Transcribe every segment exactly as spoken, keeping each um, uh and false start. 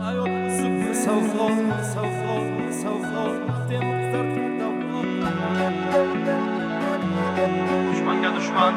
Düşmanga düşman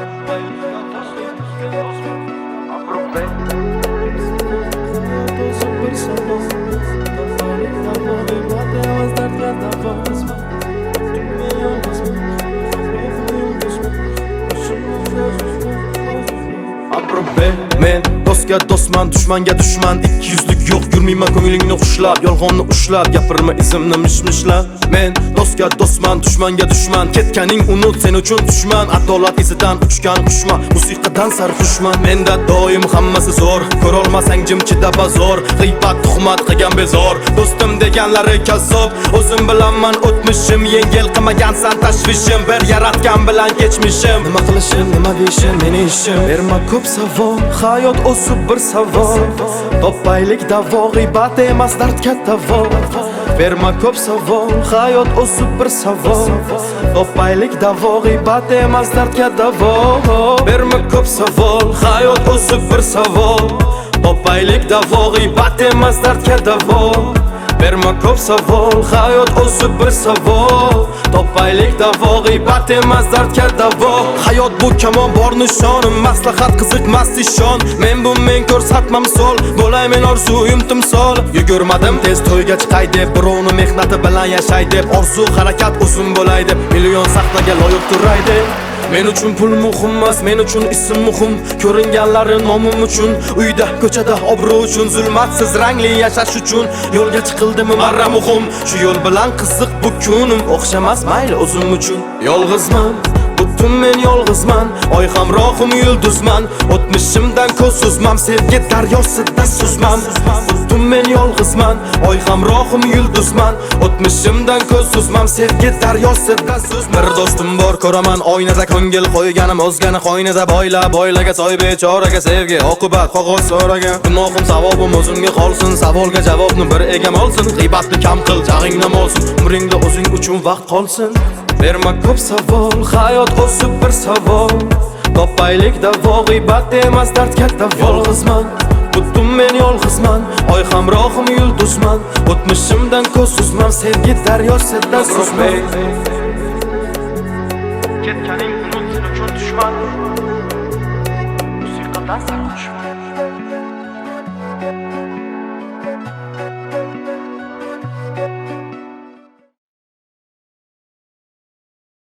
Men dostga dostman, düşmanga düşman. Ikki yuzlik yo'q, yurmayman ko'nglingni xushlab, yolg'onni ushlab, gapirma izimni mishmishlab. Men dostga dostman, düşmanga düşman. Ketganing unut, sen uchun dushman. Adolat izidan uchgan qushman, musiqadan sarxushman. Menda doim hammasi zo'r, ko'rolmasang jimchida bazor. G'iybat, tuhmat qilgan bezor, do'stim deganlari kazzob. O'zim bilanman o'tmishim, yengil qilmagansan tashvishim. Bir yaratgan bilan kechmishim. Nima qilishim, nima deyishim, meni ishim. Berma ko'p savol, hayot o'sib bir savol. Topaylik davo, g'iybat emas dard katta vol. Berma ko'p savol, hayot o'sib bir savol. Topaylik davo, g'iybat emas dard katta vol. Berma ko'p savol, hayot o'sib bir savol. Topaylik davo, g'iybat emas dard katta vol. Berma ko'p savol, hayot o'sib bir savol. Topaylik davo, g'iybat emas dard katta vol. Hayot bu kamon bor nishonim, maslahat qiziqmas ishon. Men bu men ko'rsatma misol, bo'lay men orzuyim timsol. Yugurmadim tez to'yga chiqay deb, birovni mehnati bilan yashay deb. Orzu harakat uzun bo'lay deb, million sahnaga loyiq turay deb. Men uchun pul muhim emas, men uchun ism muhim. Ko'ringanlari nomim uchun, uyda, ko'chada obro' uchun, zulmatsiz rangli yashash uchun. Yo'lga chiqildimi marra muhim, shu yo'l bilan qiziq bu kunim. O'xshamas mayli o'zim uchun. Yolg'izman, butun men yolg'izman. Oy hamrohim yulduzman, o'tmishimdan ko'z uzmam, sevgi daryosida suzmam. Butun men yolg'izman, oy hamrohim yulduzman, o'tmishimdan ko'z uzmam, sevgi daryosida suzmam. Bir do'stim bor ko'raman oynada, ko'ngil qo'yganim o'zgani qo'ynida. Boyla boylaga soy bechoraga, sevgi oqibat qog'oz so'ragan. Gunohim savobim o'zimga qolsin, savolga javobni bir egam olsin. G'iybatni kam qil, jag'ingni olsin, umringda o'zing uchun vaqt qolsin. Berma ko'p savol, hayot o'sib bir savol. Topaylik davo, g'iybat emas dard katta vol. Yolg'izman, butun men yolg'izman, oy hamrohim yulduzman, o'tmishimdan ko'z uzmam, sevgi daryosida suzmay. Ketganing unut, sen uchun dushman. Musiqadan sarxushman.